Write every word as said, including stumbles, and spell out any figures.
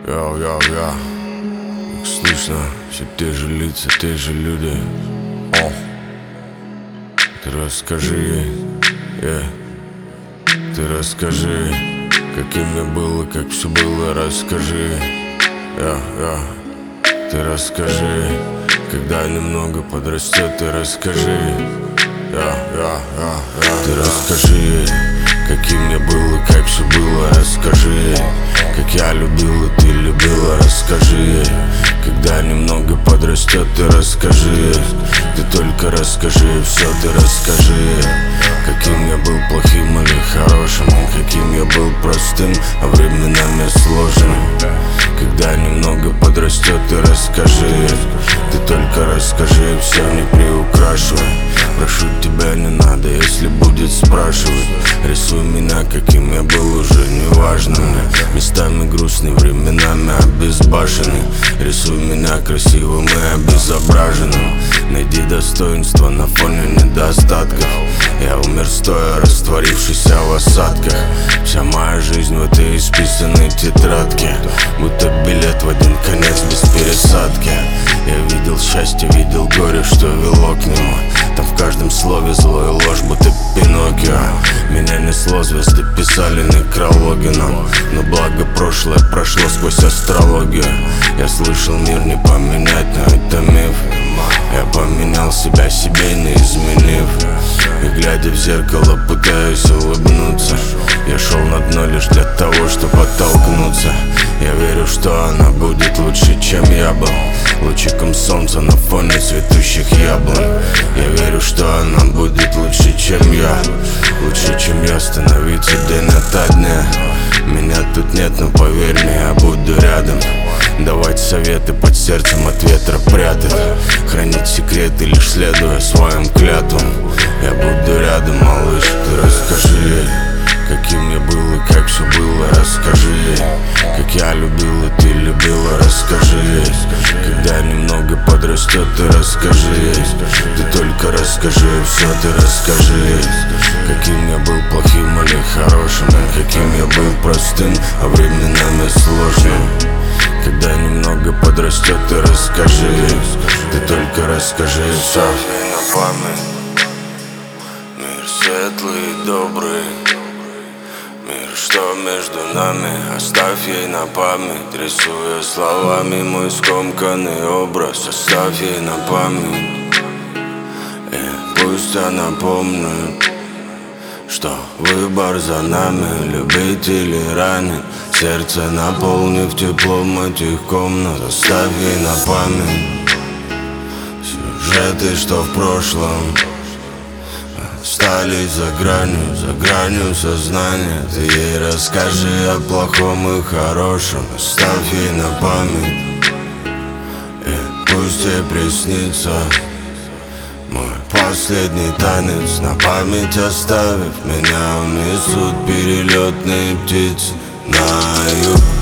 Йоу, йоу, йоу. Как слышно, все те же лица, те же люди. О, ты расскажи ей, yeah. Ты расскажи, каким я был и как все было, расскажи, yeah, yeah. Ты расскажи, когда немного подрастет, ты расскажи, yeah, yeah, yeah, yeah. Ты расскажи ей, каким я был и как все было, расскажи, как я любил и ты любила, расскажи, когда немного подрастет, ты расскажи, ты только расскажи, все ты расскажи, каким я был плохим или хорошим, каким я был простым, а временами сложным. Когда немного подрастет, ты расскажи, ты только расскажи, все не приукрашивай. Прошу тебя, не надо, если будет спрашивать. Рисуй меня, каким я был, уже не важно мне. Местами грустный, временами обезбашенный. Рисуй меня красивым и обезображенным. Найди достоинство на фоне недостатков. Я умер стоя, растворившийся в осадках. Вся моя жизнь в этой исписанной тетрадке, будто билет в один конец без пересадки. Я видел счастье, видел горе, что вело к нему. Там в каждом слове зло и ложь, будто Пиноккио. Меня несло, звезды писали некрологи нам, но благо прошлое прошло сквозь астрологию. Я слышал, мир не поменять, но это миф. Я поменял себя себе, не изменив. И глядя в зеркало, пытаюсь улыбнуться. Я шел на дно лишь для того, чтобы оттолкнуться. Я верю, что она будет лучше, чем я был, лучиком солнца на фоне цветущих яблонь. Я верю, что она будет лучше, чем я, лучше, чем я становиться день ото дня. Меня тут нет, но поверь мне, я буду рядом. Давать советы под сердцем от ветра прятать, хранить секреты, лишь следуя своим клятвам. Я буду рядом, малыш, ты расскажи ей, каким я был и как все было, расскажи ей, как я любил и ты любила, расскажи ей, когда немного подрастет, ты расскажи ей, ты только расскажи, все ты расскажи ей, каким я был плохим или хорошим, каким я был простым, а временами сложным. Когда немного подрастет, ты расскажи, ты только расскажи, все на память. Мир светлый и добрый, мир, что между нами, оставь ей на память. Рисуя словами мой скомканный образ, оставь ей на память. И пусть она помнит, что выбор за нами, любить или ранить. Сердце наполнив теплом этих комнат, оставь ей на память сюжеты, что в прошлом остались за гранью, за гранью сознания. Ты ей расскажи о плохом и хорошем, оставь ей на память. И пусть ей приснится мой последний танец, на память оставив меня унесут перелетные птицы на юг.